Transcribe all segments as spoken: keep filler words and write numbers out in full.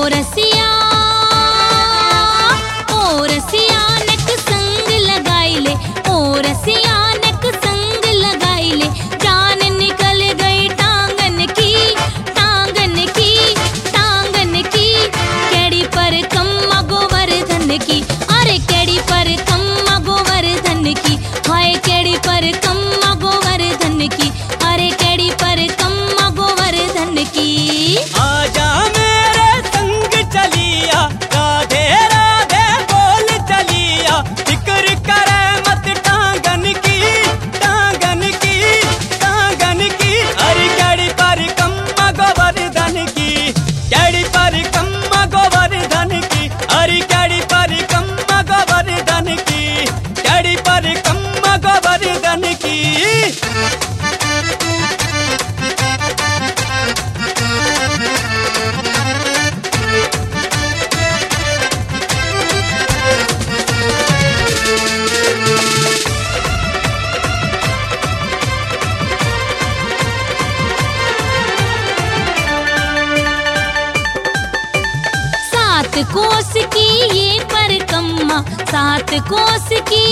रसिया ओ रसिया नक संग लगाई ले, ओ रसिया नक संग लगाई ले, जान निकल गई टांगन की, टांगन की, टांगन की, केड़ी पर कम्मा गोवर्धन की, अरे केड़ी पर कम्मा गोवर्धन की, हाय केड़ी पर कम्मा गोवर्धन की, अरे केड़ी पर कम्मा गोवर्धन की। आजा मेरे संग चलिया, राधे राधे बोल चलिया, फिक्र करे मत टांगन की, टांगन की, टांगन की, अरे केड़ी पर कम्मा गोवर्धन की, केड़ी पर कम्मा गोवर्धन की, अरे केड़ी पर कम्मा गोवर्धन की, केड़ी पर कम्मा गोवर्धन की। सात कोस की ये परिक्रमा, सात कोस की,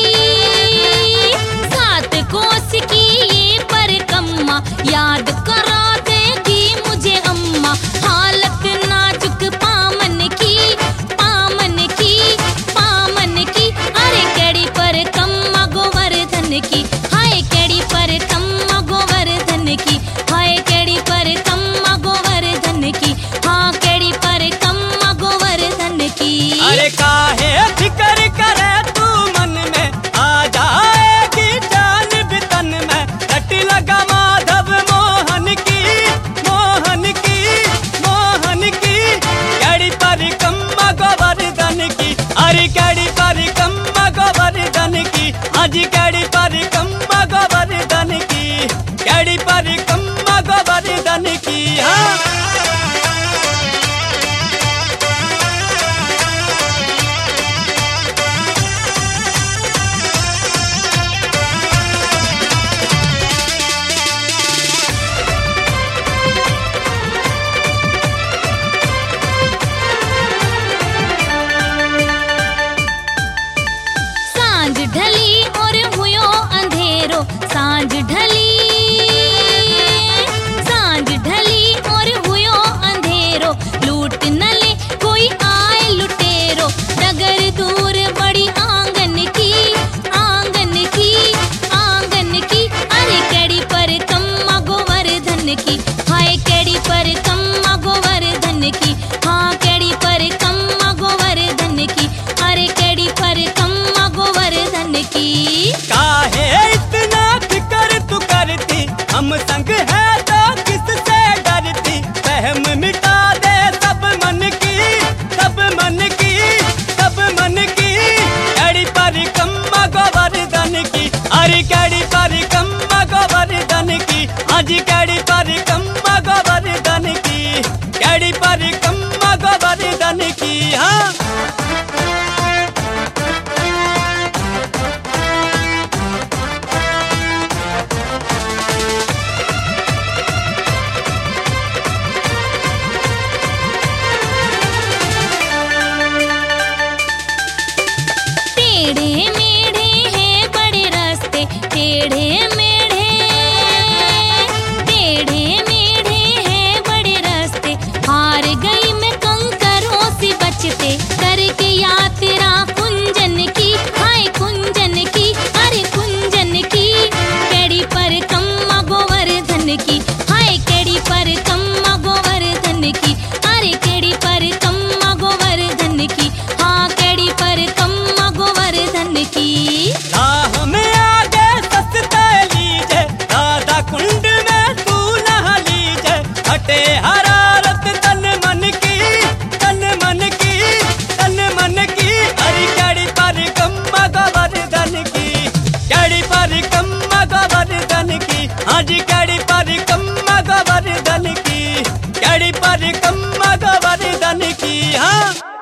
सात कोस की ये परिक्रमा, याद करा देगी मुझे अम्मा, हालत नाजुक पामन की, पामन की, पामन की, अरे केड़ी परिक्रमा गोवर्धन की, हाय केड़ी परिक्रमा गोवर्धन की, हाय केड़ी परिक्रमा गोवर्धन की, हाँ केड़ी परिक्रमा गोवर्धन की। अरे काहे फिक्र करे तू मन में, आ जाएगी जान भी तन में, कट लगा माधव मोहन की, मोहन की, मोहन की, केड़ी परिक्रमा गोवर्धन की, अरे केड़ी परिक्रमा गोवर्धन की, आज केड़ी परिक्रमा गोवर्धन की, केड़ी परिक्रमा गोवर्धन की। हाँ सांझ ढली और हुयो अंधेरो, सांझ ढली, सांझ ढली और हुयो अंधेरो, लूट न ले कोई आए लुटेरो, डगर दूर बड़ी आंगन की, आंगन की, आंगन की, अरे केड़ी पर कम्मा गोवर्धन की, हाय केड़ी पर कम्मा गोवर्धन की, हाँ केड़ी पर कम्मा गोवर्धन की, अरे केड़ी पर कम्मा गोवर्धन की। काहे इतना फिक्र तू करती, हम संग है तो किससे डरती, वहम मिटा दे सब मन की, सब मन की, सब मन की, केड़ी परिक्रमा गोवर्धन की, अरे केड़ी परिक्रमा गोवर्धन की, आज केड़ी परिक्रमा गोवर्धन की, केड़ी परिक्रमा गोवर्धन की। हाँ टेढ़े मेढ़े हैं बड़े रास्ते, टेढ़े मेढ़े, टेढ़े मेढ़े हैं बड़े रास्ते, हार गई मैं कंकरों से बचते, करके यात्रा कुंजन की, हाय कुंजन की, अरे कुंजन की, केड़ी परिक्रमा गोवर्धन की, हाय केड़ी परिक्रमा गोवर्धन की, अरे केड़ी परिक्रमा गोवर्धन की, हाँ केड़ी परिक्रमा गोवर्धन की। राह में आगे सस्ते लीजे, राधा कुंड में तू नहा लीजे, हटे हरारत तन मन की, तन मन की, तन मन की, अरे केड़ी परिक्रमा गोवर्धन की, केड़ी परिक्रमा गोवर्धन की, आज केड़ी परिक्रमा गोवर्धन की, केड़ी परिक्रमा गोवर्धन की। हाँ